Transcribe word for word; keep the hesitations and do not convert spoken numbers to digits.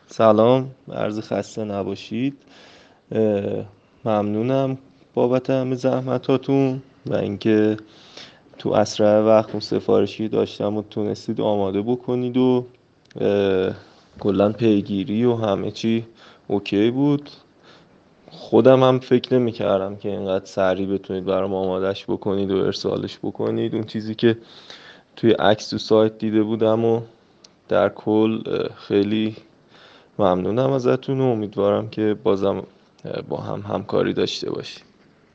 سلام، عرض خسته نباشید. اه، ممنونم بابت همه زحمتاتون و اینکه تو اسرع وقت اون سفارشی داشتم و تونستید آماده بکنید و اه، کلا پیگیری و همه چی اوکی بود. خودم هم فکر نمی کردم که اینقدر سریع بتونید برام آمادش بکنید و ارسالش بکنید. اون چیزی که توی عکس تو سایت دیده بودم و در کل اه، خیلی ممنونم ازتون و امیدوارم که بازم با هم همکاری داشته باشیم.